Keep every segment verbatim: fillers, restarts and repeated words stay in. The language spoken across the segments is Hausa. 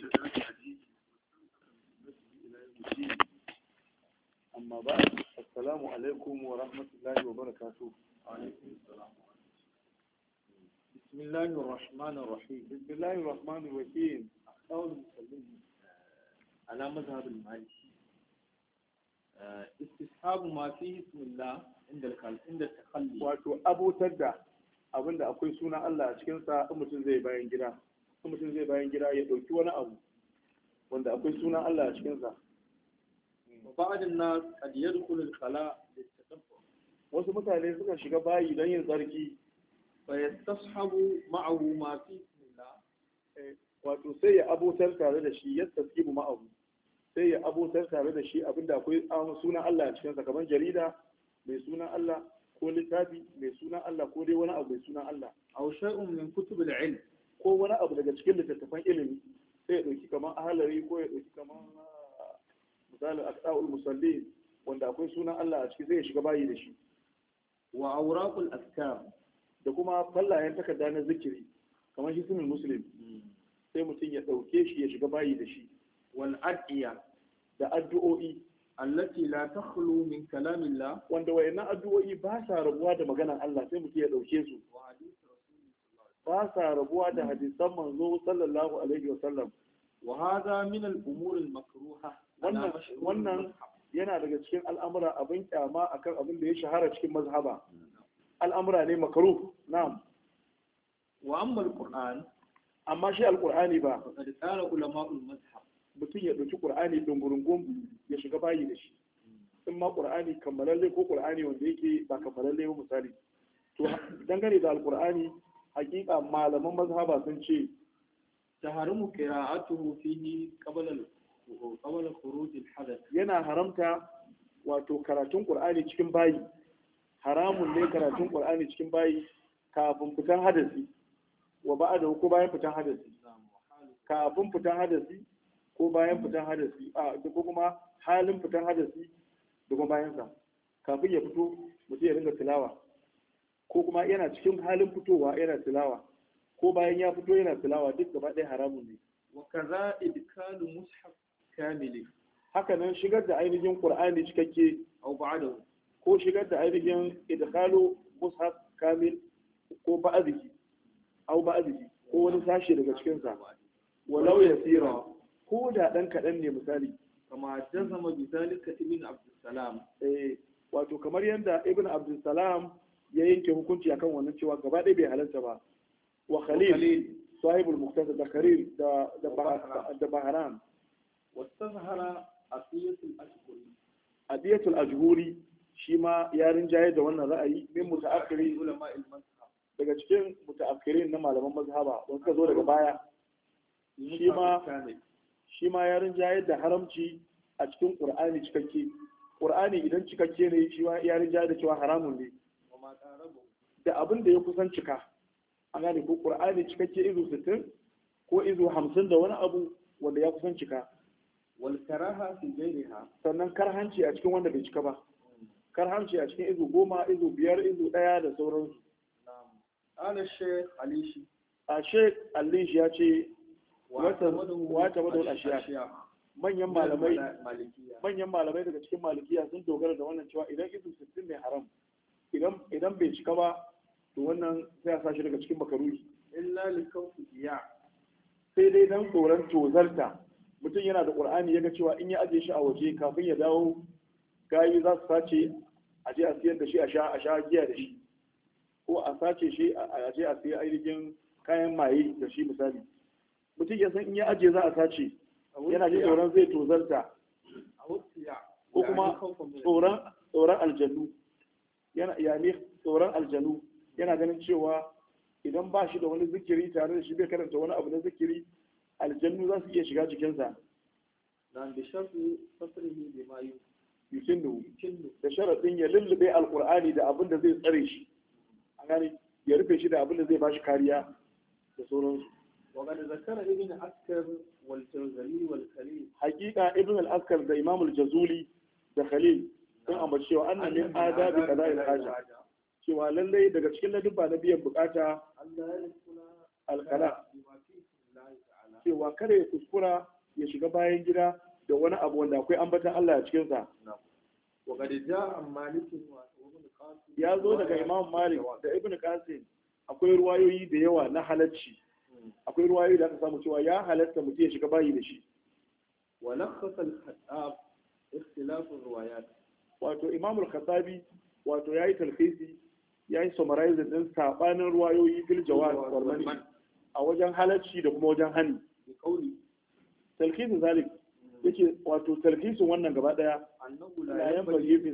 أما بعد السلام عليكم ورحمة الله وبركاته. وعليكم السلام. بسم الله الرحمن الرحيم. بسم الله الرحمن الرحيم. أخطاء المسلمين على مذهب المالكي. استصحاب ما فيه اسم الله عند عند التخلي. واتو أبو تدع abinda akwai suna Allah a cikinsa in mutum zai bayan gida in mutum zai bayan gida ya ɗauki wani abu wanda akwai suna Allah a cikinsa. بعض الناس قد يدخل الخلاء للتدفق. wasu mutane suka shiga bayi don yin tsarki fa yastashabu ma'ahu ma fi bismillah, wato sai ya abotar tare da shi yastashibu ma'ahu sai ya abotar tare da shi abinda akwai sunan Allah a cikinsa kamar jarida mai sunan Allah ko littafi mai sunan Allah ko dai wani abu mai sunan Allah aw shay'un min kutub al-ilm ko wani abu daga cikin littattafan ilimi sai ya dauki kamar ahlari ko ya dauki kamar misalin aqsaul musallin wanda akwai sunan Allah a ciki zai shiga bayi da shi wa awraqul azkar da kuma fallayen takarda na zikiri kamar shi sunan muslim sai mutum ya dauke shi ya shiga bayi da shi wal adiya da addu'o'i allati la takhlu min kalamillah wanda wayannan addu'o'i ba sa rabuwa da maganar Allah sai mutum ya dauke su ba sa rabuwa da hadisan manzo sallallahu alaihi wa sallam wa hadha min al-umur al-makruha wannan wannan yana daga cikin al'amura abin kyama akan abin da ya shahara cikin mazhaba al'amura ne makruh na'am wa amma al-qur'an amma shi al-qur'ani ba faqad qala ulama'ul mazhab mutum ya dauki qur'ani dungurungun ya shiga bayi da shi in ma qur'ani kammalalle ko qur'ani wanda yake ba kammalalle ba misali to dangane da al-qur'ani hakika malaman mazhaba sun ce taharimu qira'atuhu fihi qabla qabla khuruj al-hadath yana haramta wato karatun qur'ani cikin bayi haramun ne karatun qur'ani cikin bayi kafin fitan hadasi wa ba'da ko bayan fitan hadasi kafin fitan hadasi ko bayan fitan hadasi a ko kuma halin fitan hadasi da kuma bayan sa kafin ya fito mutum ya ringa tilawa ko kuma yana cikin halin fitowa yana tilawa ko bayan ya fito yana tilawa duk gaba ɗaya haramun ne wa kaza idkalu mushaf kamili haka nan shigar da ainihin qur'ani cikakke au ba'dahu ko shigar da ainihin idkalu mushaf kamil ko ba'dihi au ba'dihi ko wani sashi daga cikin sa walau yasira ko da dan kadan ne misali kama jazama bi zalika ibn abdussalam eh wato kamar yanda ibn abdussalam ya yanke hukunci akan wannan cewa gaba ɗaya bai halarta ba wa khalil sahibul muqtasad da khalil da da baharan wastazhara asiyatul ashhuri adiyatul ajhuri shi ma ya rinjaye da wannan ra'ayi min mutaakhiri ulama'il mazhab daga cikin mutaakhirin na malaman mazhaba wanda suka zo daga baya shi ma shi ma ya rinjaye da haramci a cikin qur'ani cikakke qur'ani idan cikakke ne shi ma ya rinjaye da cewa haramun ne da abin da ya kusan cika an gane ko qur'ani cikakke izu sittin ko izu hamsin da wani abu wanda ya kusan cika wal karaha fi ghayriha sannan karhanci a cikin wanda bai cika ba karhanci a cikin izu goma izu biyar izu daya da sauransu na'am ala shaykh alishi a shaykh alishi ya ce wata wata wadul ashiya manyan malamai manyan malamai daga cikin malikiya sun dogara da wannan cewa idan izu sittin ne haram idan bai cika ba to wannan sai a sashi daga cikin makaruhi illa li kawfiya sai dai dan tsoron tozarta mutum yana da qur'ani yaga cewa in ya aje shi a waje kafin ya dawo gayi za su sace a je a siyar da shi a sha a sha giya da shi ko a sace shi a je a siya ainihin kayan maye da shi misali mutum ya san in ya aje za a sace yana jin tsoron zai tozarta ko kuma tsoron tsoron aljannu yana yani tsoron aljanu yana ganin cewa idan ba shi da wani zikiri tare da shi bai karanta wani abu na zikiri aljannu za su iya shiga cikinsa dan da sharfi fasrihi bi ma yukinnu da sharadin ya lullube alqur'ani da abin da zai tsare shi an gane ya rufe shi da abin da zai ba shi kariya da sauransu wa qad zakara ibn askar wal jazuli wal khalil haqiqa ibn al-askar da imam al-jazuli da khalil sun ambaci cewa annan min adabi qada'il haja cewa lallai daga cikin ladubba na biyan bukata al-qala cewa kada ya kuskura ya shiga bayan gida da wani abu wanda akwai ambatan Allah a cikin sa wa qad jaa malik wa ibn qasim ya zo daga imam malik da ibn qasim akwai ruwayoyi da yawa na halacci akwai ruwayoyi da aka samu cewa ya halatta mutum ya shiga bayi da shi wa lakhasa al-khattab ikhtilaf ar-riwayat wato imam al-khattabi wato yayi talkhisi yayi summarize din sabanin ruwayoyi fil jawaz wal mani a wajen halacci da kuma wajen hani bi qawli talkhisin zalik yake wato talkhisin wannan gaba daya annahu la yanbaghi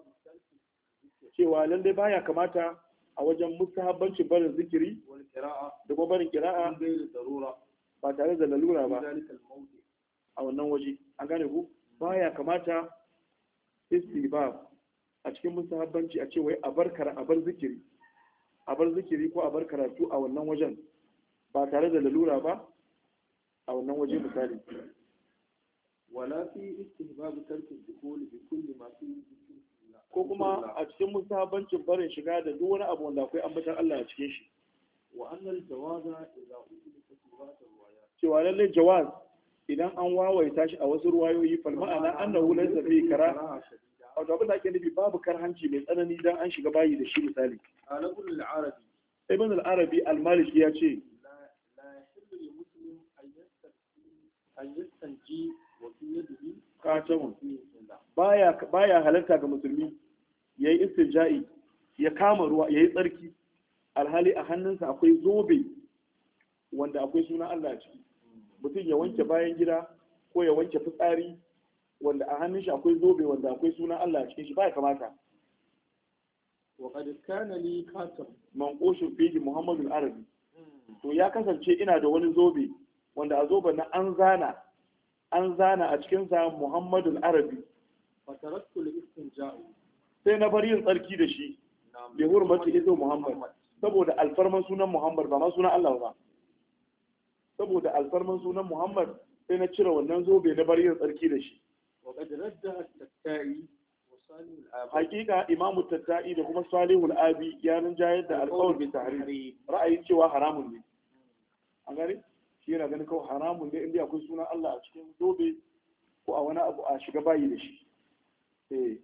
cewa lalle baya kamata a wajen mustahabbancin barin zikiri wal qira'a da kuma barin qira'a ghayr darura ba tare da lalura ba zalika al-mawdi a wannan waje an gane ku baya kamata istibab a cikin mustahabbanci a ce wai a bar kara a bar zikiri a bar zikiri ko a bar karatu a wannan wajen ba tare da lalura ba a wannan waje misali wala fi istihbab tarki dukhul bi kulli ma fi ko kuma a cikin musabancin barin shiga da duk wani abu wanda akwai ambatan Allah a cikin shi wa annal jawaza idza udrika sirat riwayat cewa lalle jawaz idan an wawaita shi a wasu ruwayoyi fal ma'ana annahu laysa fi kara wato abin da ake nufi babu karhanci mai tsanani dan an shiga bayi da shi misali alabul al-arabi ibn al-arabi al-maliki ya ce la yahillu lil muslim an yastanji wa fi yadihi khatamun baya baya halarta ga musulmi yayi istinja'i ya kama ruwa yayi tsarki alhali a hannunsa akwai zobe wanda akwai sunan Allah a ciki mutum ya wanke bayan gida ko ya wanke fitsari wanda a hannun shi akwai zobe wanda akwai sunan Allah a cikin shi baya kamata wa qad kana li khatam manqushu fihi Muhammadu al-Arabi to ya kasance ina da wani zobe wanda a zoben na an zana an zana a cikin sa Muhammadu al-Arabi fataraktu al-istinja'i sai na bar yin tsarki da shi bi hurmati izo Muhammad saboda alfarman sunan Muhammad ba ma sunan Allah ba saboda alfarman sunan Muhammad sai na cire wannan zobe na bar yin tsarki da shi wa qad radda at-tatta'i wa salih al-abi hakika imamu tatta'i da kuma salihul abi ya rinjayar da alqawl bi tahrim ra'ayin cewa haramun ne an gane shi yana ganin kawai haramun ne inda akwai sunan Allah a cikin zobe ko a wani abu a shiga bayi da shi eh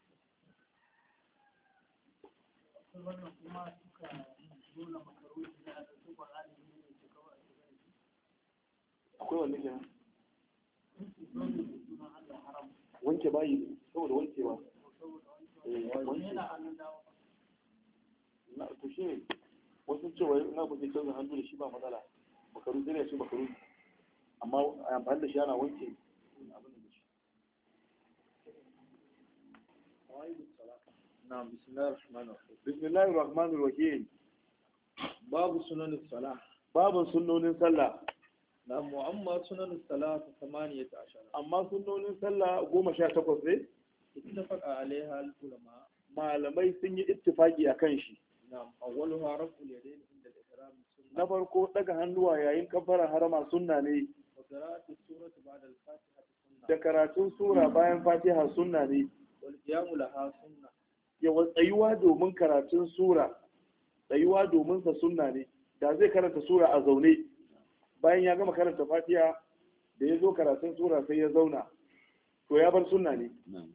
akwai wanne kenan wanke bayi saboda wankewa na to shi ne wasu cewa na ba zai canza hannu da shi ba matsala bakaru zai shi bakaru amma a amfani da shi ana wanke abin da shi na'am bismillahir rahmanir rahim bismillahir rahmanir rahim babu sunanin salah babu sunnonin sallah na mu'amma sunanin salah ta samaniyata ashara amma sunnonin sallah goma sha takwas ne ittafaqa alaiha al-ulama malamai sun yi ittifaki akan shi na'am awwaluha raf'ul yadayn inda al-ihram sunna na farko daga hannuwa yayin kabbara harama sunna ne wa qira'atu surati ba'da al-fatiha sunna da karatun sura bayan fatiha sunna ne wal qiyamu laha sunna yawan tsayuwa domin karatun sura tsayuwa domin sa sunna ne da zai karanta sura a zaune bayan ya gama karanta fatiha da ya zo karatun sura sai ya zauna to ya bar sunna ne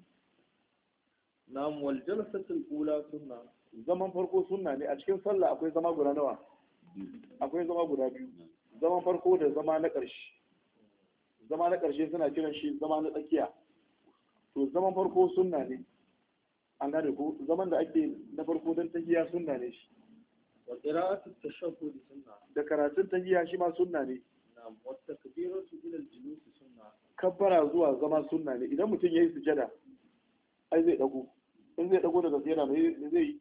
na'am wal jalsatul ula sunna zaman farko sunna ne a cikin sallah akwai zama guda nawa akwai zama guda biyu zaman farko da zama na ƙarshe zama na ƙarshe suna kiran shi zama na tsakiya to zaman farko sunna ne an gane ko zaman da ake na farko don tahiya sunna ne shi wa qira'atu tashahhud sunna da karatun tahiya shi ma sunna ne na'am wa takbiratu ila al-julus sunna kabbara zuwa zama sunna ne idan mutum yayi sujada ai zai dago in zai dago daga sujada ne zai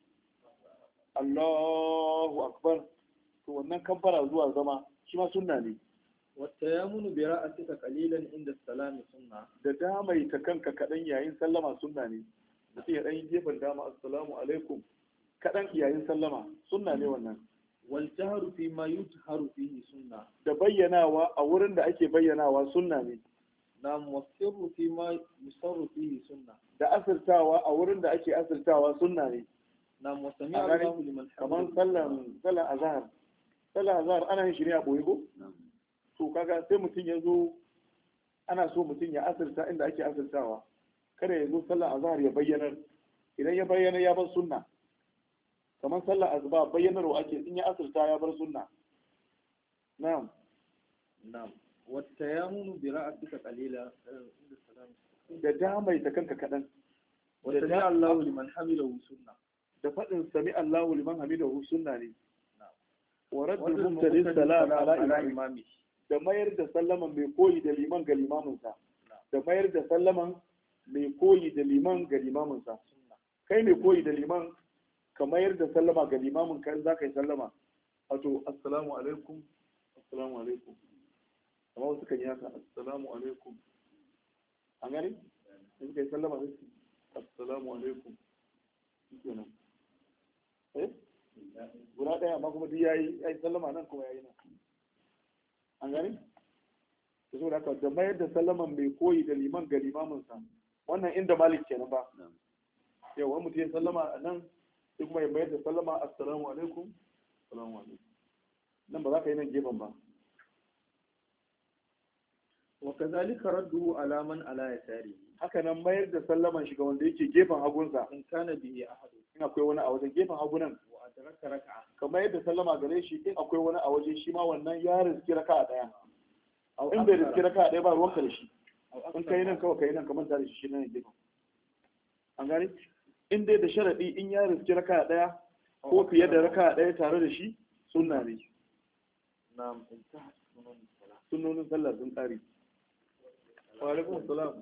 Allahu akbar to wannan kabbara zuwa zama shi ma sunna ne wa tayammunu bi ra'atika qalilan inda salami sunna da damai ta kanka kadan yayin sallama sunna ne mutum ya dan yi gefen dama assalamu alaikum kadan yayin sallama sunna ne wannan wal jahru fi ma yujharu fihi sunna da bayyanawa a wurin da ake bayyanawa sunna ne nam wasirru fi ma yusarru fihi sunna da asirtawa a wurin da ake asirtawa sunna ne nam wasami Allahu liman kaman sallan sallan azhar sallan azhar ana yin shi ne a boye ko to kaga sai mutum ya zo ana so mutum ya asirta inda ake asirtawa, kada ya zo sallar azhar ya bayyanar, idan ya bayyana ya bar sunna, kamar sallar azba bayyanarwa ake, in ya asirta ya bar sunna. na'am na'am wata ya munu bi ra'atika qalila inda salam da damai ta kanka kadan, wata ja Allahu liman hamidahu sunna, da fadin sami Allahu liman hamidahu sunna ne. na'am wa raddul mubtadi salam ala imami, da mayar da sallaman mai koyi da liman ga limaminsa, da mayar da sallaman mai koyi da liman ga limaminsa. Kai mai koyi da liman ka mayar da sallama ga limamin kan za ka yi sallama, wato assalamu alaikum assalamu alaikum, amma wasu kan yi haka assalamu alaikum, an gani in suka yi sallama sai su assalamu alaikum kenan, eh guda ɗaya amma kuma duk yayi yayi sallama nan kuma yayi nan, an gani da so da haka da mayar da sallaman mai koyi da liman ga limaminsa, wannan inda malik kenan ba. yau wani mutum ya sallama a nan sai kuma ya mayar da sallama assalamu alaikum assalamu alaikum, nan ba za ka yi nan gefen ba. wa kazalika radduhu ala man ala yasari, haka nan mayar da sallaman shi ga wanda yake gefen hagunsa, in kana bihi ahadu, in akwai wani a wajen gefen hagunan, wa adraka raka'a, ka mayar da sallama gare shi in akwai wani a waje shi ma wannan ya riski raka'a daya, in bai riski raka'a daya ba ruwanka da shi, in kai nan kawai kai nan ka manta da shi shi nan gefen, an gani in dai da sharadi in ya riski raka'a daya ko fiye da raka'a daya tare da shi sunna ne. na'am sunnonin sallah sun tsari. wa alaikum salam.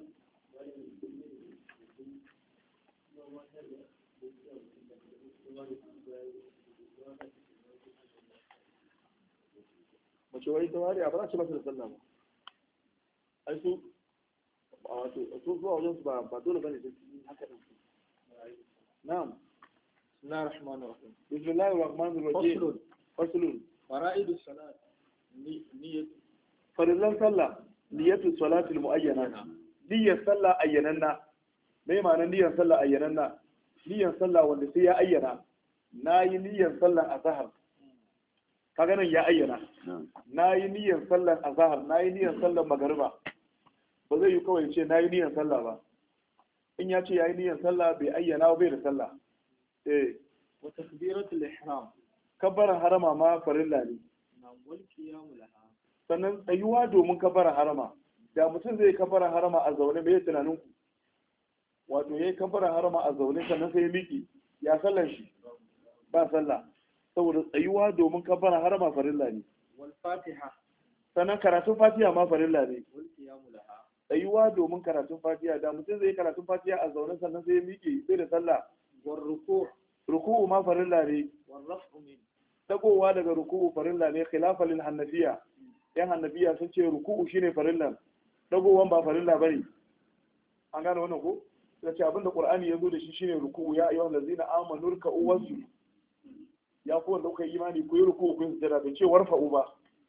mace wai tawari a ba za ce masa da sallah ba, ai su wato su zuwa wajen su ba dole bane sai haka din. na'am bismillahir rahmanir rahim bismillahir rahmanir rahim faslun fara'idus salat niyyat farillan sallah niyyatu salatil muayyana, niyyar sallah ayyananna. me ma'anar niyyar sallah ayyananna? niyyar sallah wanda sai ya ayyana, nayi niyyar sallah azhar, kaga nan ya ayyana, nayi niyyar sallah azhar, nayi niyyar sallah magriba, ba zai yi kawai ce nayi niyyar sallah ba, in ya ce yayi niyyar sallah bai ayyana bai da sallah. eh wa takbiratul ihram, kabbaran harama ma farilla ne. na wal qiyamu laha, sannan tsayuwa domin kabbaran harama, da mutum zai kabbaran harama a zaune mai tunanin ku, wato yayi kabbaran harama a zaune sannan sai ya miki, ya sallan shi ba sallah, saboda tsayuwa domin kabbaran harama farilla ne. wal fatiha, sannan karatun fatiha ma farilla ne. wal qiyamu laha, tsayuwa domin karatun fatiha, da mutum zai karatun fatiha a zaune sannan sai ya miki sai da sallah. wal ruku' ruku'u ma farilla ne. wal raf'u min, dagowa daga ruku'u farilla ne, khilafa lil hanafiya, yan hanafiya sun ce ruku'u shine farilla, dagowan ba farilla bane, an gane wannan ko? sai ce abinda qur'ani yazo da shi shine ruku'u, ya ayyuhal ladzina amanu ruk'u wasjudu, ya ku wanda kuka yi imani ku yi ruku'u ku yi sujada, bai ce warfa'u ba.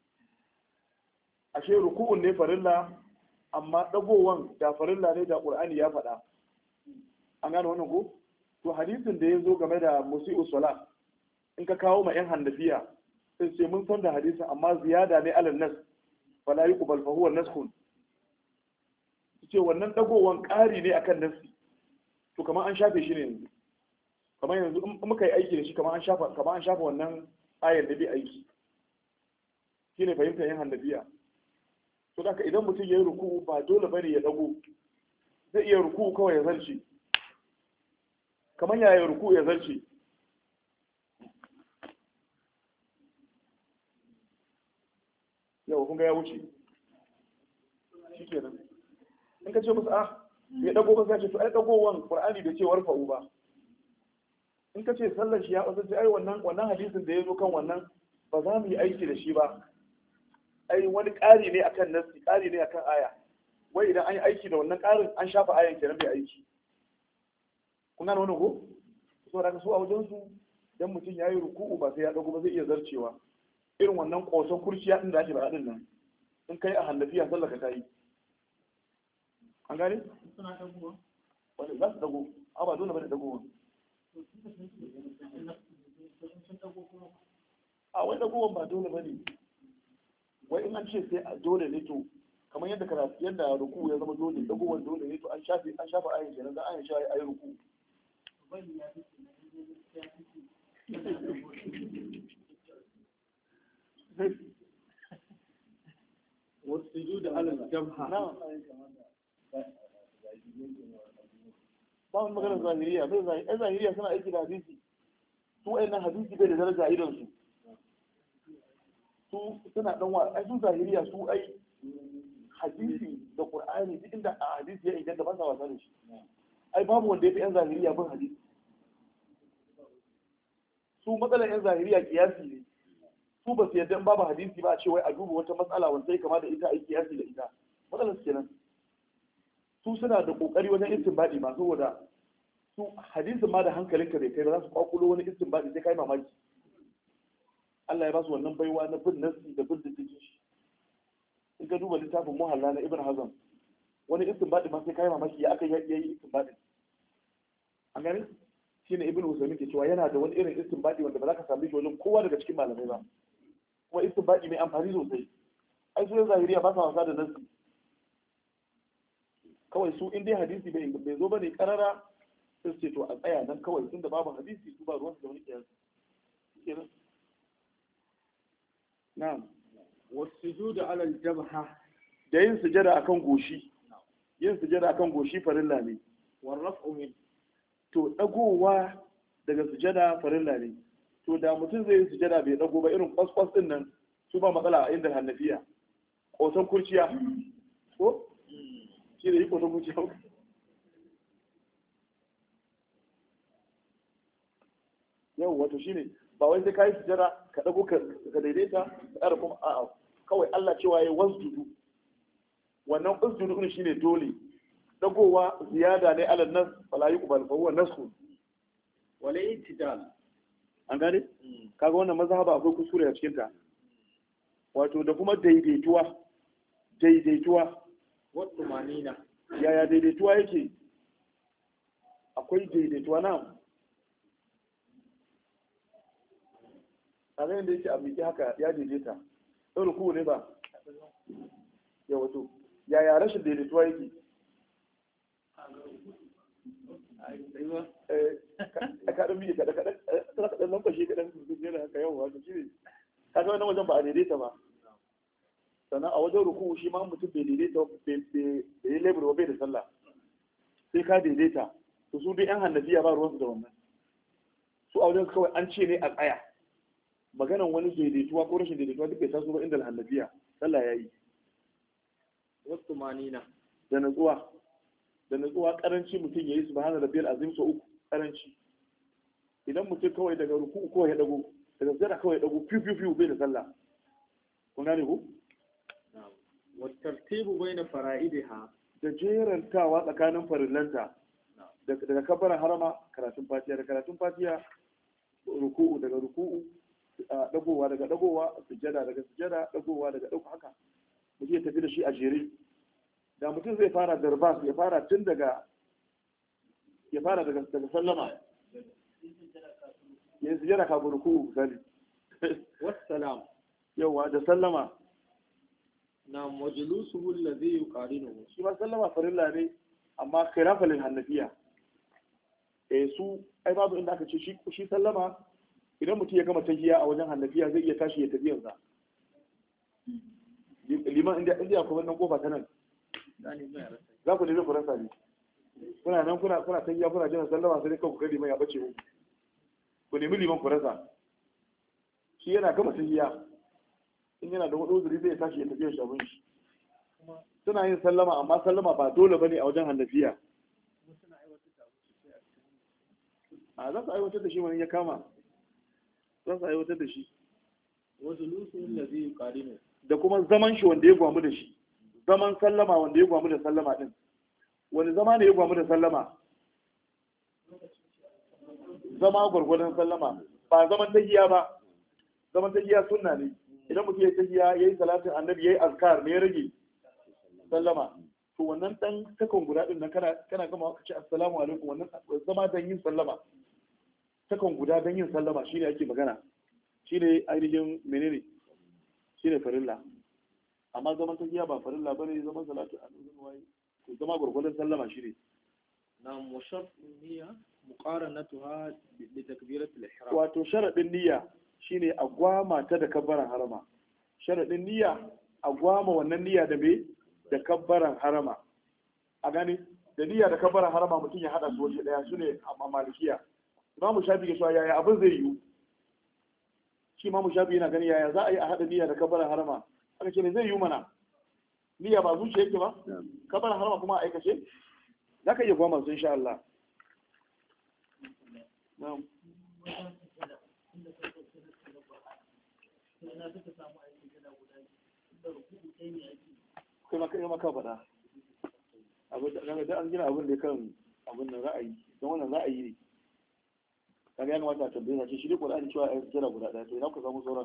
ashe ruku'un ne farilla, amma dagowan da farilla ne da qur'ani ya faɗa, an gane wannan ko? to hadisin da ya zo game da musi'u salat, in ka kawo ma yan hannafiya sai ce mun san da hadisin amma ziyada ne alal nas fala yuqbal fa huwa naskhun, ce wannan dagowan ƙari ne akan nasi, to kamar an shafe shi ne yanzu, kamar yanzu in muka yi aiki da shi kamar an shafa kamar an shafa wannan ayar da bai aiki, shine fahimtar yan hannafiya. to da idan mutum ya yi ruku'u ba dole bane ya dago, zai iya ruku'u kawai ya zarce, kamar yaya ruku'u ya zarce. yau kun ga ya wuce shi kenan, in ka ce musu ah ya dago ka sace to ai dagowan qur'ani bai ce warfa'u ba, in ka ce sallar shi ya wasu ai wannan wannan hadisin da ya zo kan wannan ba za mu yi aiki da shi ba, ai wani ƙari ne akan nasi, ƙari ne akan aya, wai idan an yi aiki da wannan ƙarin an shafa ayan kenan bai aiki. kun gane wannan ko? saboda su a wajen su dan mutum ya yi ruku'u ba sai ya dago ba zai iya zarcewa, irin wannan ƙoson kurciya ɗin da ake ba ɗin nan, in kai a hannafiya sallaka ta yi, an gane? wani za su dago, a ba dole ba da dagowa. a wani dagowan ba dole ba ne, wai in an ce sai dole ne to kamar yadda karatu yadda ruku ya zama dole dagowar dole ne to an shafe an shafa ayin kenan dan ayin shafi ayin ruku والسجود على الجبهة نعم ba wani maganar zahiriya bai zahiriya zahiriya suna aiki da hadisi su wayannan hadisi bai da daraja idan su su suna dan wa ai su zahiriya su ai hadisi da qur'ani duk inda a hadisi ya inganta ba sa wasa da shi ai babu wanda ya fi yan zahiriya bin hadisi su matsalar yan zahiriya kiyasi ne su ba su yadda in babu hadisi ba a ce wai a duba wata matsala wanda sai kama da ita a yi kiyasi da ita matsalar su kenan su suna da kokari wajen istinbadi ma saboda su hadisin ma da hankalinka bai kai ba za su kwakulo wani istinbadi sai kai mamaki Allah ya ba su wannan baiwa na bin nasi da bin diddigi shi in ka duba littafin muhalla na ibn hazm wani istinbadi ma sai kai mamaki ya aka yi istinbadi an gani shine ibn usaymin ke cewa yana da wani irin istinbadi wanda ba za ka same shi wajen kowa daga cikin malamai ba kuma istinbadi mai amfani sosai ai su zahiriya ba sa wasa da nasi kawai su in dai hadisi bai bai zo bane karara sai ce to a tsaya nan kawai tunda babu hadisi su ba ruwan da wani kiyasi kenan na'am والسجود على الجبهة da yin sujada akan goshi yin sujada akan goshi farilla ne والرفع من to dagowa daga sujada farilla ne to da mutum zai yi sujada bai dago ba irin kwaskwas din nan su ba matsala a inda hannafiya kosan kurciya ko shi da yi kosan kurciya yau wato shine ba wai sai ka yi sujada ka dago ka daidaita ka ƙara kuma a'a kawai Allah cewa ya wasjudu wannan usjudu din shine dole dagowa ziyada ne alal nas fala yuqbal fa huwa nasxu wala itidal an gane kaga wannan mazhaba akwai kuskure a cikin ta wato da kuma daidaituwa daidaituwa wato manina yaya daidaituwa yake akwai daidaituwa na kaga yanda yake a miki haka ya daidaita sai ruku ne ba ya wato yaya rashin daidaituwa yake a kaɗan miye kaɗan kaɗan tana kaɗan lambashi kaɗan ne da haka yau wato shi ne kaga wannan wajen ba a daidaita ba sannan a wajen ruku shi ma mutum bai daidaita bai yi labar ba bai da sallah sai ka daidaita to su dai yan hannafiya ba ruwansu da wannan su a wajen kawai an ce ne a tsaya maganan wani daidaituwa ko rashin daidaituwa duk bai taso ba inda hannafiya sallah ya yi wasu manina da natsuwa da natsuwa karanci mutum ya yi su bahana rabbiyal azim so uku karanci idan mutum kawai daga ruku kawai ya dago daga zara kawai ya dago fiu fiu fiu bai da sallah kun gane ku wa tartibu baina fara'idiha da jerantawa tsakanin farillanta daga kabbaran harama karatun fatiha da karatun fatiha ruku'u daga ruku'u dagowa daga dagowa sujjada daga sujjada dagowa daga dago haka mutum ya tafi da shi a jere da mutum zai fara darbas ya fara tun daga ya fara daga daga sallama ya sujjada kafin ruku'u misali wassalam yawa da sallama na majlisuhu alladhi yuqarinuhu shi ma sallama farilla ne amma khilafa lil hanafiya eh su ai babu inda aka ce shi shi sallama idan mutum ya gama tahiyya a wajen hanafiya zai iya tashi ya tafi yanzu liman inda inda akwai wannan kofa ta nan za ku nemi faransa ne kuna nan kuna kuna tahiyya kuna jiran sallama sai kanku kai liman ya bace ku ku nemi liman faransa shi yana gama tahiyya in yana da wani uzuri zai tashi ya tafi ya shabun shi suna yin sallama amma sallama ba dole bane a wajen hannafiya a za su aiwatar da shi wani ya kama za su aiwatar da shi wasu lusun da zai ƙari da kuma zaman shi wanda ya gwamu da shi zaman sallama wanda ya gwamu da sallama din wani zama ne ya gwamu da sallama zama gwargwadon sallama ba zaman tahiya ba zaman tahiya sunna ne idan mutum ya tahiya ya yi salatin annabi ya yi azkar ne ya rage sallama to wannan dan takon guda din nan kana kana gama ka ce assalamu alaikum wannan zama dan yin sallama takon guda dan yin sallama shine ake magana shine ainihin menene shine farilla amma zaman tahiya ba farilla bane, zaman salatu a nan waye to zama gurgurdan sallama shi ne. na mushaf niyya muqaranatuha bi takbiratul ihram. Wato sharadin niyya shine a gwama ta da kabbaran harama. Sharadin niyya a gwama wannan niyya da me da kabbaran harama. A gani da niyya da kabbaran harama mutum ya hada su waje daya, sune a malikiya. Imamu Shafi ya ce yaya abin zai yiwu? Shi Imamu Shafi yana gani yaya za a yi a hada niyya da kabbaran harama? Aka ce ne zai yiwu mana. Niyya ba zuciya yake ba? Kabbaran harama kuma a aikace? Za ka iya gwama su insha Allah. Na'am. Kuma kai maka faɗa. Abin da an gina abin da kan abin da ra'ayi, don wannan ra'ayi ne. Kaga ya kamata a tambaye shi, shi dai Qur'ani cewa ai jira guda ɗaya, to ina ku samu sauran.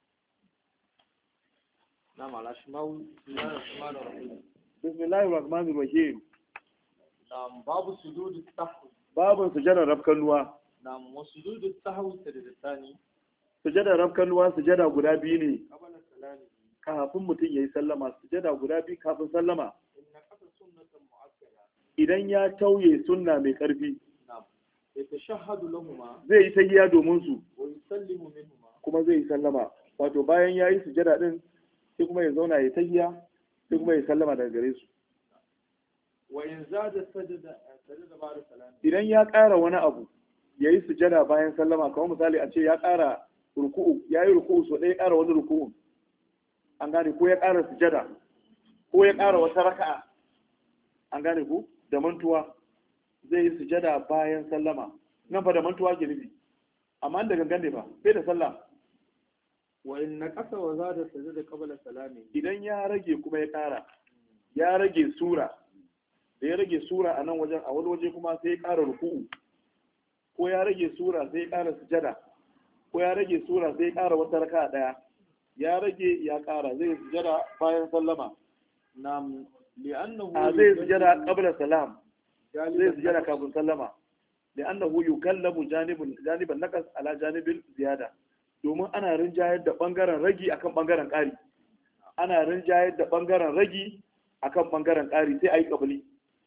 Na mala shi mawu bismillahir Bismillahir Rahmanir Rahim. Nam babu sujudu sahwi. Babun sujadar rafkanuwa. Nam wa sujudu sahwi sajdatan. Sujadar rafkanuwa sujada guda biyu ne. Qabala salami. Kafin mutum yayi sallama, sujada guda biyu kafin sallama. Inna qata sunnatan mu'akkada. Idan ya tauye sunna mai karfi. Nam. Yatashahhadu lahumma. Zai yi tahiyya domin su. Wa yusallimu minhuma. Kuma zai yi sallama. Wato bayan yayi sujada din sai kuma ya zauna ya tahiyya sai kuma ya sallama daga gare su. Wa in zada sajada sajada ba'da salami. Idan ya ƙara wani abu yayi sujada bayan sallama, kamar misali a ce ya ƙara ruku'u, yayi ruku'u so ɗaya ya ƙara wani ruku'u. An gane ko ya ƙara sujada ko ya ƙara wata raka'a. An gane ku da mantuwa zai yi sujada bayan sallama. Nan fa da mantuwa ke nufi. Amma da gangan ne ba, sai da sallah. Wa in naqasa wa zada sajada qabla salami. Idan ya rage kuma ya ƙara, ya rage sura. Da ya rage sura a nan wajen, a wani waje kuma sai ya ƙara ruku'u, ko ya rage sura sai ya ƙara sujada, ko ya rage sura sai ya ƙara wata raka ɗaya, ya rage ya ƙara zai sujada bayan sallama. Nam li'annahu a zai sujada qabla salam, zai sujada kafin sallama. Li'annahu yukallamu janibun janiban naqas ala janibil ziyada. Domin ana rinjayar da bangaren ragi akan bangaren ƙari. Ana rinjayar da bangaren ragi akan bangaren ƙari sai ayi kabili.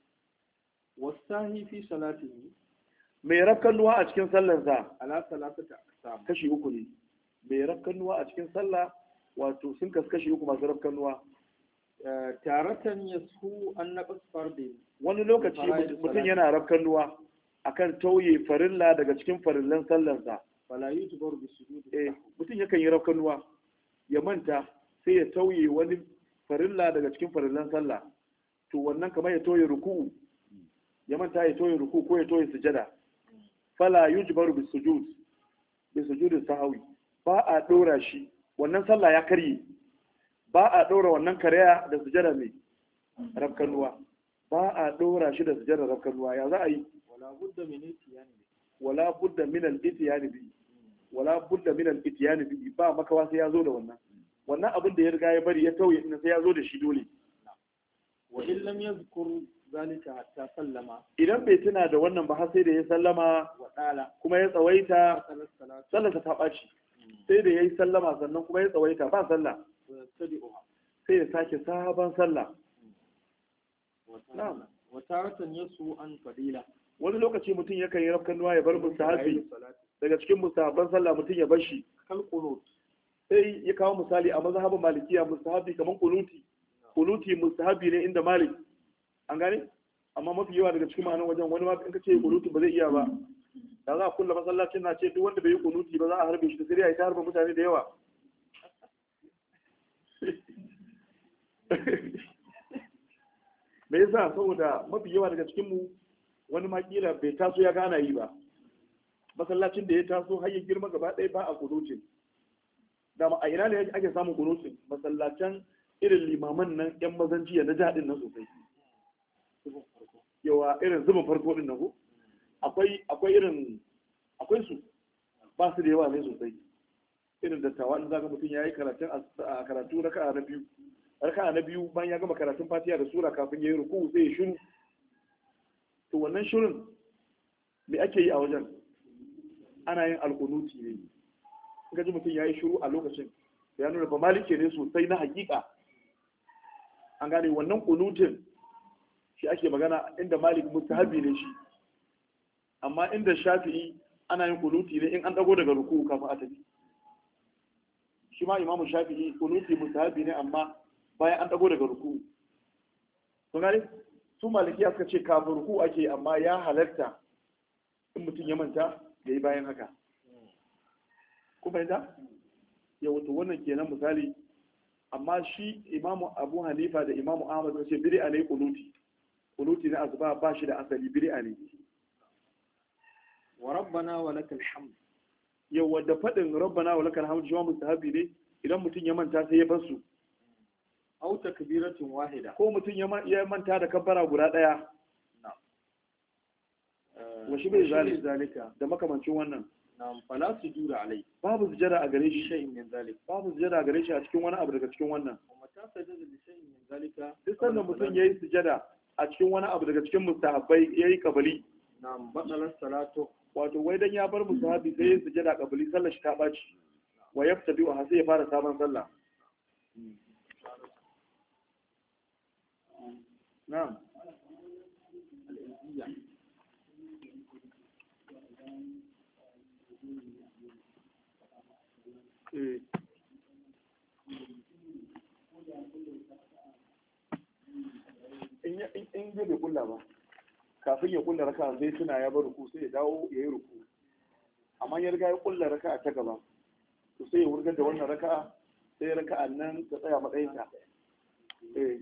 wasahi fi salatihi. Mai rakkanuwa a cikin sallarsa Ala salatata aqsam. kashi uku ne. Mai rakkanuwa a cikin sallah wato sun kasu kashi uku masu rakkanuwa. Taratan yashu an naqas fardin. Wani lokaci mutum yana rakkanuwa akan tauye farilla daga cikin farillan sallarsa. Fala yujbar bi sujudi. Eh, mutum yakan yi rakkanuwa ya manta sai ya tauye wani farilla daga cikin farillan sallah. To wannan kamar ya tauye ruku'u, ya manta ya toye ruku ko ya toye sujada. Fala yujbaru bis sujud bi sujudin sahwi, ba a dora shi, wannan sallah ya karye. Ba a dora wannan karya da sujada mai rafkanuwa, ba a dora shi da sujada rafkanuwa. Ya za a yi? Wala budda min itiyani. Wala budda min al-itiyani bi wala budda min al-itiyani bi ba makawa sai ya zo da wannan wannan abin da ya riga ya bari ya tauye din sai ya zo da shi dole. Wa in lam yazkur zalika hatta sallama. Idan bai tuna da wannan ba har sai da ya sallama Wa dala. kuma ya tsawaita, Salatu. sallarsa ta ɓaci. Sai da ya yi sallama sannan kuma ya tsawaita ba sallah, Wa tabi'uha. sai ya sake sabon sallah. Na'am. Wa taratan yasu an fadila. Wani lokaci mutum yakan yi rafkanuwa ya bar mustahabi daga cikin mustahabban sallah, mutum ya bar shi. Kal qunut. Sai ya kawo misali a mazhabin malikiya mustahabi kamar kunuti. Kunuti mustahabi ne inda malik. An gane? Amma mafi yawa daga cikin ma'anar wajen wani ma in ka ce kunuti ba zai iya ba. Da za a kulla masallacin na ce duk wanda bai yi kunuti ba za a harbe shi, da sai ya yi ta harba mutane da yawa. Me yasa? Saboda mafi yawa daga cikin mu wani ma kila bai taso ya gana yi ba. Masallacin da ya taso har ya girma gaba ɗaya ba a kunutin. Da a ina ne ake samun kunutin? Masallacin irin limaman nan yan mazan jiya na jaɗin nan sosai. Yawa irin zubin farko din nan ko? Akwai akwai irin akwai su ba su da yawa ne sosai. Irin dattawa in zaka mutum yayi karatun a karatu raka'a na biyu. Raka'a na biyu bayan ya gama karatun Fatiha da sura kafin yayi ruku sai ya shiru. To wannan shirin me ake yi a wajen? Ana yin alkunuti ne. In ga mutum yayi shiru a lokacin ya nuna ba malike ne sosai na hakika. an gane wannan kunutin shi ake magana inda Malik mustahabi ne shi, amma inda Shafi'i ana yin kunuti ne in an dago daga ruku kafin a tafi. Shi ma Imam Shafi'i kunuti mustahabi ne amma bayan an dago daga ruku. Kun gane su Malikiya suka ce kafin ruku ake, amma ya halatta in mutum ya manta ya yi bayan haka. Ku fahimta? Ya wato wannan kenan misali, amma shi Imamu Abu Hanifa da Imamu Ahmad sun ce bid'a ne kunuti. Kunuti na asuba ba shi da asali, bid'a ne. Wa rabbana wa lakal hamd. Yawa da fadin rabbana wa lakal hamd shi ma mustahabi ne idan mutum ya manta sai ya bar su. Aw takbiratun wahida. Ko mutum ya manta da kabbara guda daya. Wa shi bai zalika da makamancin wannan. Na'am, fala sujuda alai. Babu sujada a gare shi shay'in min zalik. Babu sujada a gare shi a cikin wani abu daga cikin wannan. Amma ta sajada li shay'in min zalika. Duk sanda mutum yayi sujada a cikin wani abu daga cikin mustahabbai yayi kabali. Na'am, batalar salatu. Wato wai dan ya bar mustahabi sai yayi sujada kabali, sallar shi ta baci. Wa yaftabi wa sai ya fara sabon sallah. Na'am. Eh. In zai bai kulla ba, kafin ya kulla raka zai tuna ya bar ruku sai ya dawo ya yi ruku, amma ya riga ya kulla raka ta gaba to sai ya wurgar da wannan raka sai raka nan ta tsaya matsayinta. eh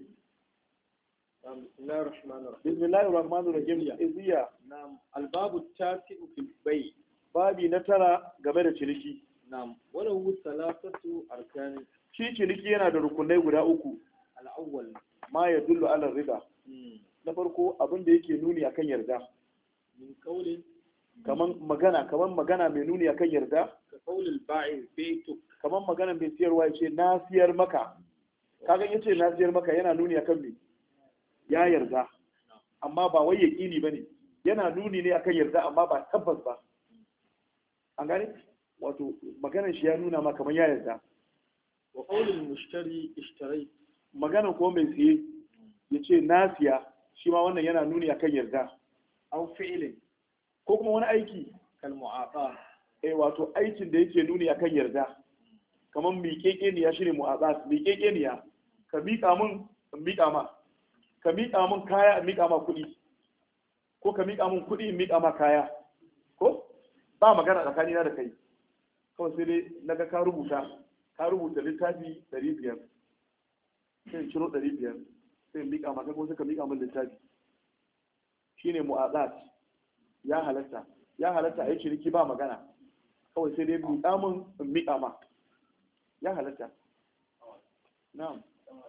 bismillahir rahmanir rahim. Iziya. Na'am, albabu tasi'u fil bay'. Babi na tara game da ciniki. Na'am, walahu salasatu arkan. Shi ciniki yana da rukunai guda uku. Al-awwal ma yadullu ala riba. Na farko abin da yake nuni akan yarda. Min qawlin, kaman magana, kaman magana mai nuni akan yarda. Ka qawlil ba'i baytuk. Kaman magana mai siyarwa yace na siyar maka. Kaga yace na siyar maka yana nuni akan me? Ya yarda. Amma ba wai yaqini bane. Yana nuni ne akan yarda amma ba tabbas ba. An gane? Wato maganar shi ya nuna ma kamar ya yarda. Wa qawlul mushtari ishtarai. Maganar ko mai siye yace na siya, shi ma wannan yana nuni akan yarda. Aw fi'lin, ko kuma wani aiki kal mu'ata. Eh wato aikin da yake nuni akan yarda. Kamar miƙeƙeniya shine mu'ata, miƙeƙeniya. Ka miƙa mun in miƙa ma. Ka miƙa mun kaya in miƙa ma kuɗi. Ko ka miƙa mun kuɗi in miƙa ma kaya. Ko ba magana tsakanina da kai. Kawai sai dai naga ka rubuta ka rubuta littafi ɗari biyar sai in ciro ɗari biyar sai in miƙa maka ko suka miƙa min littafi. Shine mu'azat. Ya halatta ya halatta a yi ciniki ba magana, kawai sai dai miƙa min in miƙa ma. Ya halatta. Na'am.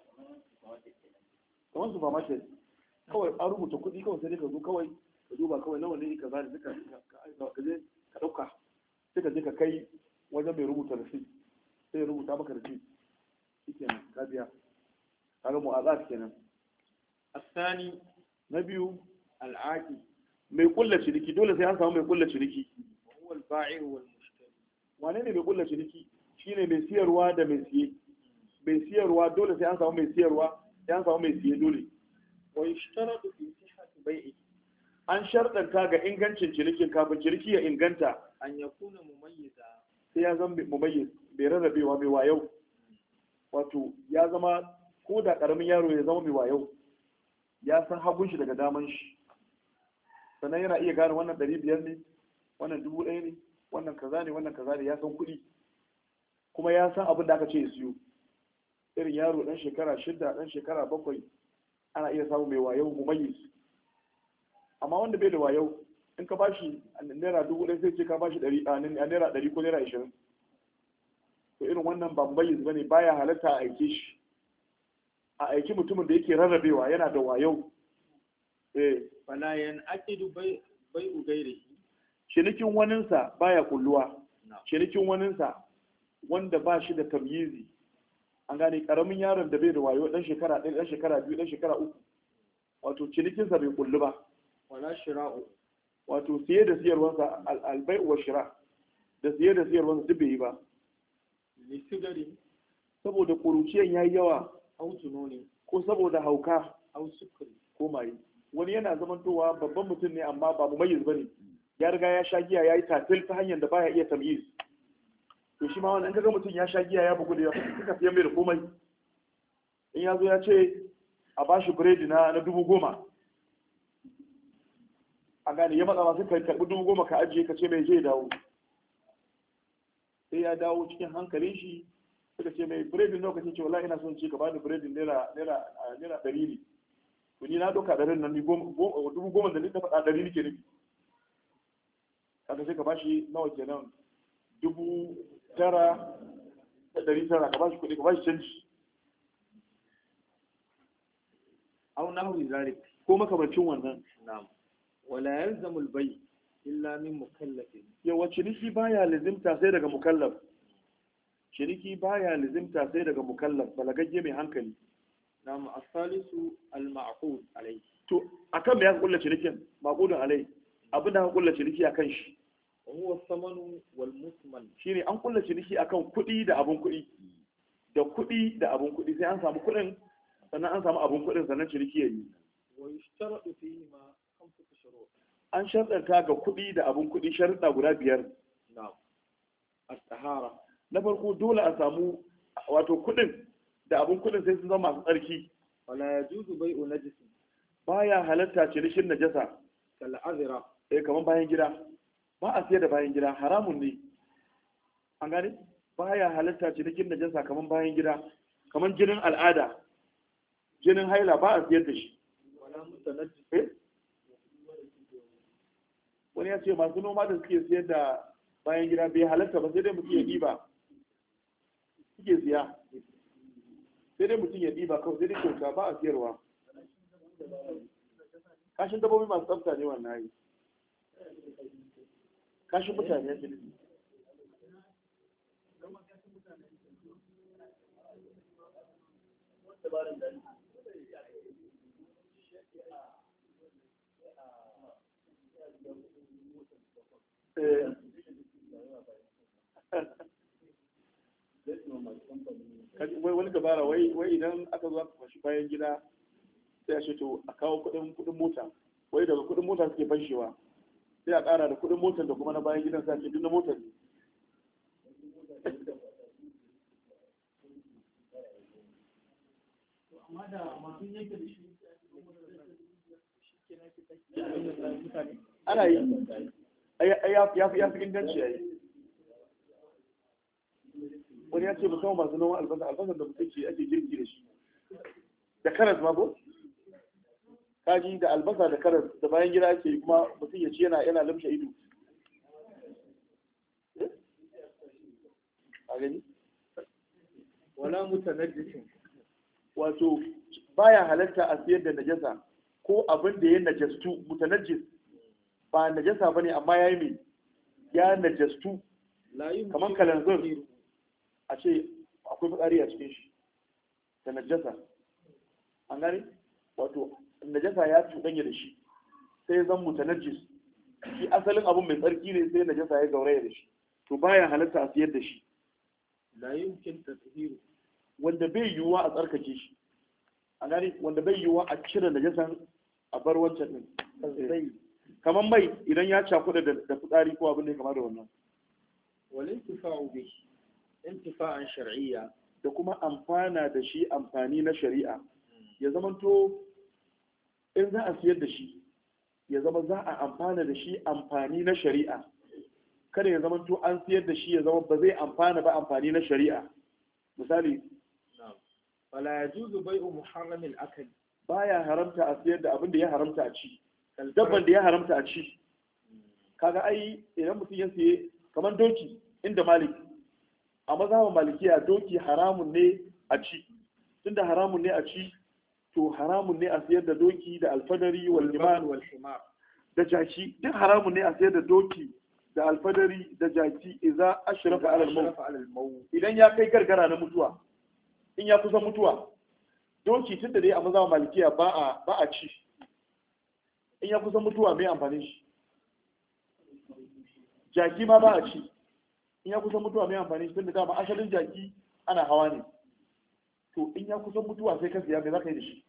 Kamar supermarket kawai an rubuta kuɗi, kawai sai dai ka zo kawai ka duba kawai nawa ne ka zari duka ka je ka ɗauka sai ka je ka kai wajen mai rubuta rafi sai rubuta maka rafi shi kenan ka biya. Kaga mu'azat kenan. Asani na biyu al'aqi, mai kulla ciniki. Dole sai an samu mai kulla ciniki. huwa al-ba'i wal mushtari. Wane ne mai kulla ciniki? Shine mai siyarwa da mai siye. Mai siyarwa dole sai an samu mai siyarwa, sai an samu mai siye dole. Wa yushtaratu fi sihhati bai'i. An sharɗanta ga ingancin cinikin kafin ciniki ya inganta An yakuna mumayyiza. sai ya zama mumayyiz, mai rarrabewa, mai wayau. Wato ya zama ko da ƙaramin yaro ya zama mai wayau, ya san hagun shi daga daman shi, sannan yana iya gane wannan ɗari biyar ne, wannan dubu ɗaya ne, wannan kaza ne, wannan kaza ne, ya san kuɗi kuma ya san abin da aka ce ya siyo. Irin yaro ɗan shekara shida, ɗan shekara bakwai ana iya samu mai wayau mumayyiz. Amma wanda bai da wayau in ka bashi naira dubu ɗaya sai ce ka bashi ɗari a naira ɗari ko naira ashirin. To irin wannan ba mumayyiz bane, baya halatta a aike shi. A aiki mutumin da yake rarrabewa yana da wayau. Eh, Fala yan'aqidu bai bai'u ghairihi. cinikin waninsa baya kulluwa. Cinikin waninsa wanda ba shi da tamyizi. An gane karamin yaron da bai da wayo dan shekara ɗaya, dan shekara biyu, dan shekara uku. Wato cinikinsa bai kullu ba. Wala shira'u. Wato siye da siyarwarsa al-bai' wa shira. Da siye da siyarwarsa duk bai yi ba. Li sigari Saboda kuruciyan yayi yawa. aw tununi. ko saboda hauka aw sukri ko mai. Wani yana zamantowa babban mutum ne amma ba mumayyiz bane, ya riga ya sha giya yayi tafil ta hanyar da baya iya tamyiz. To shi ma wannan kaga mutum ya sha giya ya bugu da suka fiye mai da komai, in ya zo ya ce a bashi biredi na na dubu goma, a gane ya matsa masu karɓi dubu goma ka ajiye ka ce mai zai dawo, sai ya dawo cikin hankalin shi suka ce mai biredin nawa kace ce wallahi ina son ci ka bani biredin naira naira naira ɗari ne, to ni na ɗauka ɗarin nan ni dubu goma da ni ta faɗa ɗari nake nufi, kaga sai ka bashi nawa kenan dubu tara da ɗari tara ka bashi kuɗi ka bashi canji. aw nahwi zalik ko makamancin wannan. na'am wala yalzamu al-bay' illa min mukallaf. yawa ciniki baya lazimta sai daga mukallaf, ciniki baya lazimta sai daga mukallaf balagagge mai hankali. na'am as-salisu al-ma'qud alayhi. to akan me ya kulla cinikin maqudun alai, abin da aka kulla ciniki akan shi huwa samanu wal musman. shine an kulla ciniki akan kuɗi da abun kuɗi, da kuɗi da abun kuɗi, sai an samu kuɗin sannan an samu abun kuɗin sannan ciniki yayi. wa yushtaratu fihi ma khamsatu shurut. an sharɗanta ga kuɗi da abun kuɗi sharuɗa guda biyar. na'am at-tahara. na farko dole a samu wato kuɗin da abun kuɗin sai sun zama masu tsarki. wala yajuzu bai'u najis. baya halatta cinikin najasa. kal azra. eh kaman bayan gida, ba a siyar da bayan gida, haramun ne, an gane baya halatta cinikin najasa kaman bayan gida, kaman jinin al'ada, jinin haila ba a siyar da shi. wala mutanajjis. eh wani ya ce masu noma da suke siyar da bayan gida bai halatta ba, sai dai mutum ya ɗiba suke siya, sai dai mutum ya ɗiba kawai, sai dai kyauta ba a siyarwa. kashin dabbobi masu tsafta ne wannan yi, kashin mutane ya ce wai wani dabara wai idan aka zo aka fashi bayan gida sai a ce to a kawo kudin kudin mota, wai daga kudin mota suke fashewa sai a kara da kudin motar da kuma na bayan gidan sai a ce duk na motar ne. amma da masu yake da shi ana yi ya fi inganci ya yi. wani ya ce musamman masu noman albasa, albasa da mutum ce ake girki da shi da karas ma ko kaji da albasa da karas da bayan gida ake yi, kuma mutum ya ci yana yana lamshe ido a gani. wala mutanajjisin. wato baya halatta a siyar da najasa ko abin da ya najastu. mutanajjis ba najasa bane amma yayi me ya najastu, kamar kalanzir a ce akwai fitsari a cikin shi da najasa, an gane wato najasa ya cuɗanya da shi sai zan mutanajjis, shi asalin abin mai tsarki ne sai najasa ya gauraya da shi, to baya halatta a siyar da shi. la yumkin tathiru. wanda bai yiwuwa a tsarkake shi, a gani wanda bai yiwuwa a cire najasan a bar wancan din, kamar mai idan ya cakuɗa da fitsari ko abin da ya kama da wannan. wal intifa'u bi intifa'an shar'iyya. da kuma amfana da shi amfani na shari'a, ya zama to in za a siyar da shi ya zama za a amfana da shi amfani na shari'a, kada ya zama to an siyar da shi ya zama ba zai amfana ba amfani na shari'a. misali wala yajuzu bai'u muharramil akl. baya haramta a siyar da abin da ya haramta a ci, dabban da ya haramta a ci. kaga ai idan mutum ya siye kamar doki inda malik a mazhabin malikiya doki haramun ne a ci, tunda haramun ne a ci to haramun ne a siyar da doki da alfadari wal liman wal himar. da jaki, duk haramun ne a siyar da doki da alfadari da jaki idza ashrafa ala al-maut, idan ya kai gargara na mutuwa, in ya kusa mutuwa. doki tunda dai a mazhabin malikiya ba a ba a ci, in ya kusa mutuwa mai amfanin shi. jaki ma ba a ci, in ya kusa mutuwa mai amfani shi, tunda dama asalin jaki ana hawa ne, to in ya kusan mutuwa sai ka siya me za ka yi da shi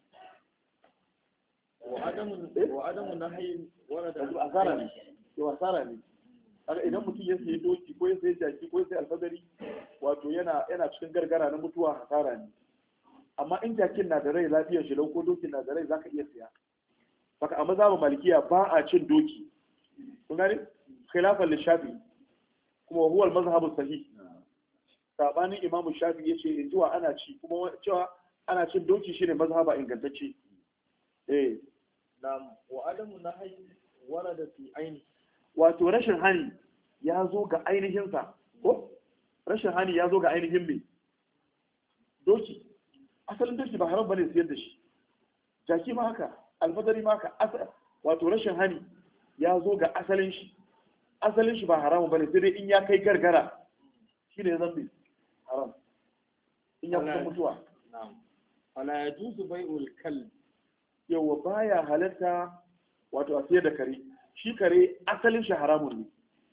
wa adamu wa adamu nahyi warada asara ne to asara ne kaga idan mutum ya sayi doki ko ya sayi jaki ko ya sayi alfadari wato yana yana cikin gargara na mutuwa hasara ne amma in jakin na da rai lafiyar shi lau ko dokin na da rai zaka iya siya saka a mazhabin malikiya ba a cin doki kun gane khilafan lishafi kuma huwa al-mazhabu sahih sabanin imam shafi yace in zuwa ana ci kuma cewa ana cin doki shine mazhaba ingantacce eh nam wa adamu nahyi warada fi aini wato rashin hani ya zo ga ainihin sa ko rashin hani ya zo ga ainihin me doki asalin doki ba haram bane siyar da shi jaki ma haka alfadari ma haka wato rashin hani ya zo ga asalin shi asalin shi ba haramu bane sai dai in ya kai gargara shine zambi haram in ya kusa mutuwa na'am wala yajuzu bai'ul kalb yawa baya halatta wato a siyar da kare shi kare asalin shi haramun ne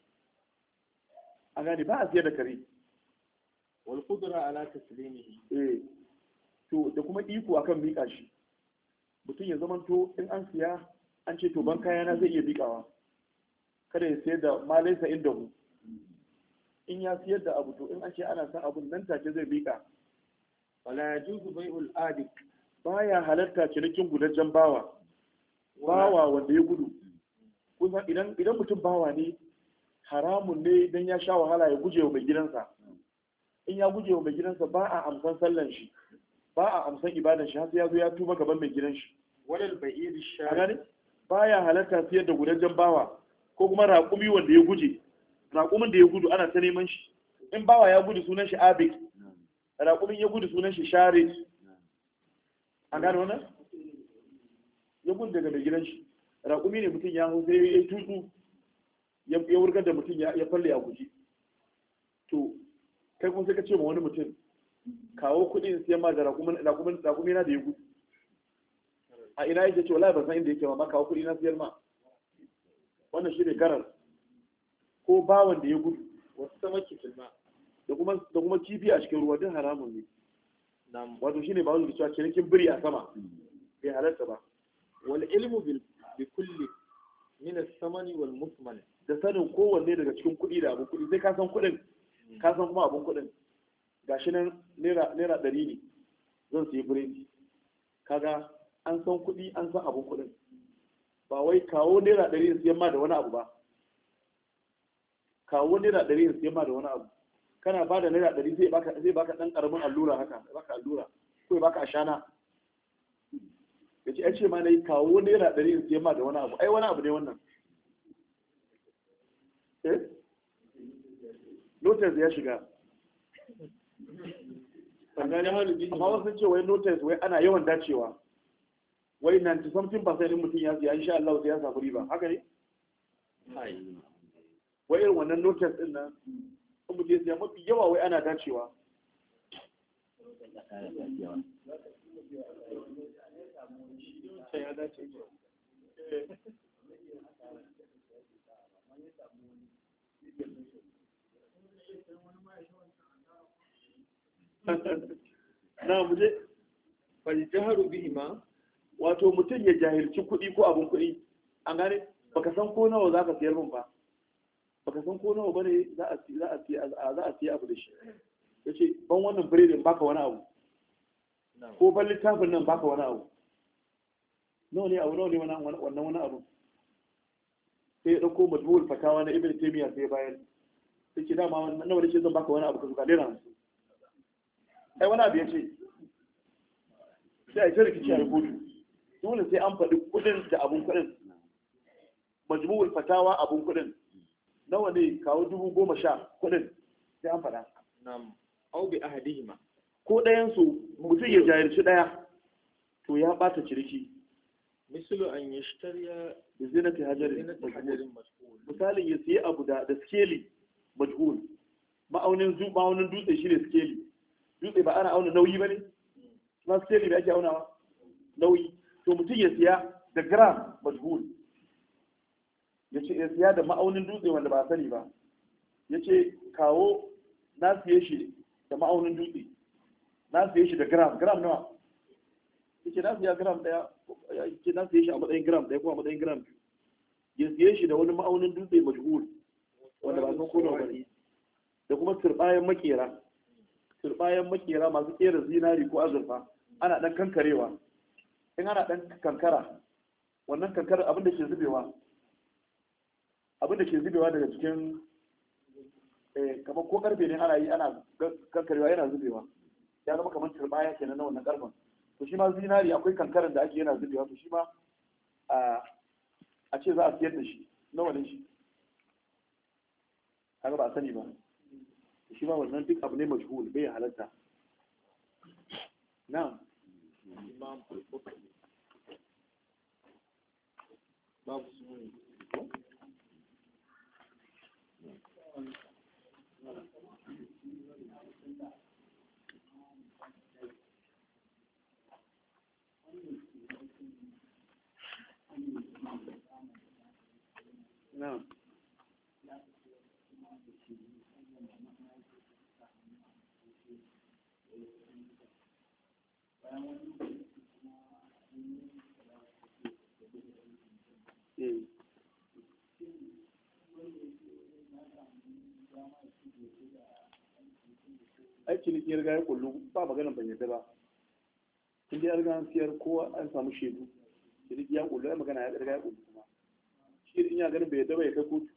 a gani ba a siyar da kare wal qudra ala taslimihi eh to da kuma iko akan mika shi mutum ya zamanto in an siya an ce to ban kayana zai iya bikawa kada ya sayar da malaisa inda mu in ya siyar da abu to in an ce ana san abun nan take zai bika wala yajuzu bai'ul adik baya halatta cinikin gudajen bawa bawa wanda ya gudu kusan idan idan mutum bawa ne haramun ne dan ya sha wahala ya guje wa mai gidansa in ya guje wa mai gidansa ba a amsan sallan shi ba a amsan ibadan shi har sai ya zo ya tuba gaban mai gidan shi walal ba'ir a gani baya halatta siyar da gudajen bawa ko kuma raƙumi wanda ya guje raƙumin da ya gudu ana ta neman shi in bawa ya gudu sunan shi abik raƙumin ya gudu sunan shi share an gane wannan ya gudu daga mai gidan shi raƙumi ne mutum ya hau sai ya tutsu ya wurgar da mutum ya falle a guji to kai kuma sai ka ce ma wani mutum kawo kuɗin siyan ma da raƙumin raƙumi na da ya gudu a ina yake ce wallahi ban san inda yake ma kawo kuɗi na siyar ma wannan shi ne garar ko bawan da ya gudu wasu samaki filma da kuma da kuma kifi a cikin ruwa din haramun ne wato shine ba wani cewa cinikin biri a sama bai halarta ba wal ilmu bil bi kulli min as-samani wal musman da sanin kowanne daga cikin kuɗi da abun kuɗi sai ka san kuɗin ka san kuma abun kuɗin gashi nan naira naira ɗari ne zan sayi biredi kaga an san kuɗi an san abun kuɗin ba wai kawo naira ɗari in siyan ma da wani abu ba kawo naira ɗari in siyan ma da wani abu kana ba da naira ɗari zai baka zai baka ɗan ƙaramin allura haka baka allura ko ya baka ashana ya ce ce ma na yi kawo naira ɗari in siyan ma da wani abu ai wani abu ne wannan eh notice ya shiga amma wasu ce wai notice wai ana yawan dacewa wai ninety something percent din mutum ya siya insha Allah sai ya samu riba haka ne wai irin wannan notice din nan in mutum ya siya mafi yawa wai ana dacewa na muje fal jaharu bihima wato mutum ya jahilci kuɗi ko abin kuɗi an gane baka san ko nawa za ka siyar min ba baka san ko nawa bane za a za a siya za a siya abu da shi yace ban wannan biredin baka wani abu ko ban littafin nan baka wani abu nawa ne abu nawa ne wannan wannan wani abu sai ya dauko majmu'ul fatawa na ibn taymiyyah sai bayan sai ce dama nawa ne ce zan baka wani abu ka zuka lera musu ai wani abu yace sai a yi rikici a rubutu dole sai an faɗi kuɗin da abun kuɗin majmu'ul fatawa abun kuɗin nawa ne kawo dubu goma sha kuɗin sai an faɗa nam au bi ahadihima ko ɗayan su mutum ya jahilci ɗaya to ya ɓata ciriki misalu an yashtariya da zinati hajarin majhul misalin ya siye abu da da skeli majhul ma'aunin zu ma'aunin dutse shine skeli dutse ba ana auna nauyi bane ma skeli da ake aunawa nauyi to mutum ya siya da gram majhul ya ce ya siya da ma'aunin dutse wanda ba sani ba ya ce kawo na siye shi da ma'aunin dutse na siye shi da gram gram nawa yace na siya gram daya yace na siye shi a matsayin gram daya ko a matsayin gram ya siye shi da wani ma'aunin dutse majhul wanda ba san ko nawa bane da kuma turbayan makera turbayan makera masu kera zinari ko azurfa ana dan kankarewa in ana dan kankara wannan kankara abin da ke zubewa abin da ke zubewa daga cikin eh kamar ko karfe ne ana yi ana kankarewa yana zubewa ya zama kamar turbaya kenan na wannan karfen to shi ma zinari akwai kankaran da ake yana zubewa to shi ma a a ce za a siyar da shi nawa ne shi haka ba a sani ba shi ma wannan duk abu ne majhul bai halatta na'am babu sunan نعم ai ciniki ya riga ya kullu ba maganan ban yadda ba in dai ya riga an siyar ko an samu shedu ciniki ya kullu ai magana ya riga ya kullu kuma shi in ya ganin bai yadda ba ya kai kotu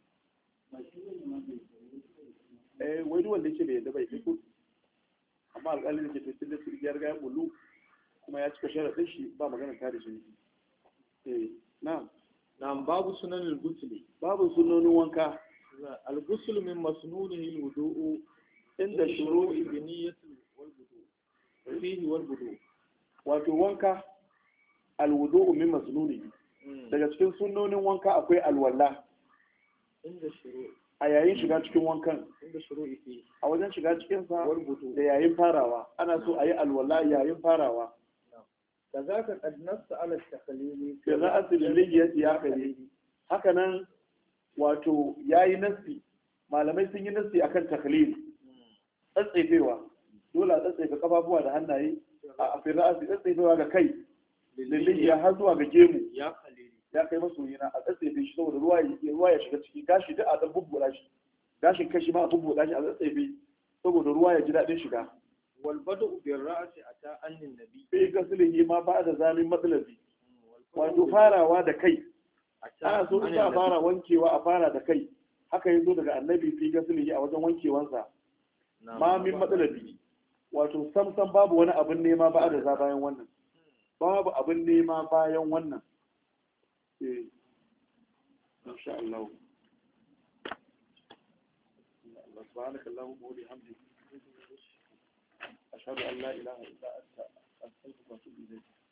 eh wai duk wanda yake bai yadda ba ya kai kotu amma alƙalin da ke tun da ciniki ya riga ya kullu kuma ya cika sharaɗin shi ba maganan tare ciniki eh na'am na'am babu sunan al-ghusl babu sunanin wanka al-ghusl min masnunihi al-wudu'u inda shuru'i bi niyyati wal wudu fihi wal wudu wato wanka al-wudu'u min masnunihi daga cikin sunnonin wanka akwai alwala inda shuru'i a yayin shiga cikin wankan inda shuru'i fi a wajen shiga cikin sa da yayin farawa ana so a yi alwala yayin farawa kazaka qad nassa ala at-takhlili fi ra'si al-liyyati ya kali haka nan wato yayi nassi malamai sun yi nassi akan takhlil tsatsefewa dole a tsatsefe kafafuwa da hannaye a fi ra'si tsatsefewa ga kai lilliya har zuwa ga gemu ya kai masoyina a tsatsefe shi saboda ruwa ya ruwa ya shiga ciki gashi duk a dan bubbuɗa shi gashin kashi ma a bubbuɗa shi a tsatsefe saboda ruwa ya ji daɗin shiga wal badu bil ra'si ata annin nabi sai gaslihi ma ba da zamin matsalabi wato farawa da kai ana so in a fara wankewa a fara da kai haka yazo daga annabi fi gaslihi a wajen wankewansa ma min matsalabi wato sam sam babu wani abin nema ba da za bayan wannan babu abin nema bayan wannan eh insha Allah subhanaka allahumma wa bihamdika ashhadu an la ilaha illa anta astaghfiruka wa atubu ilayk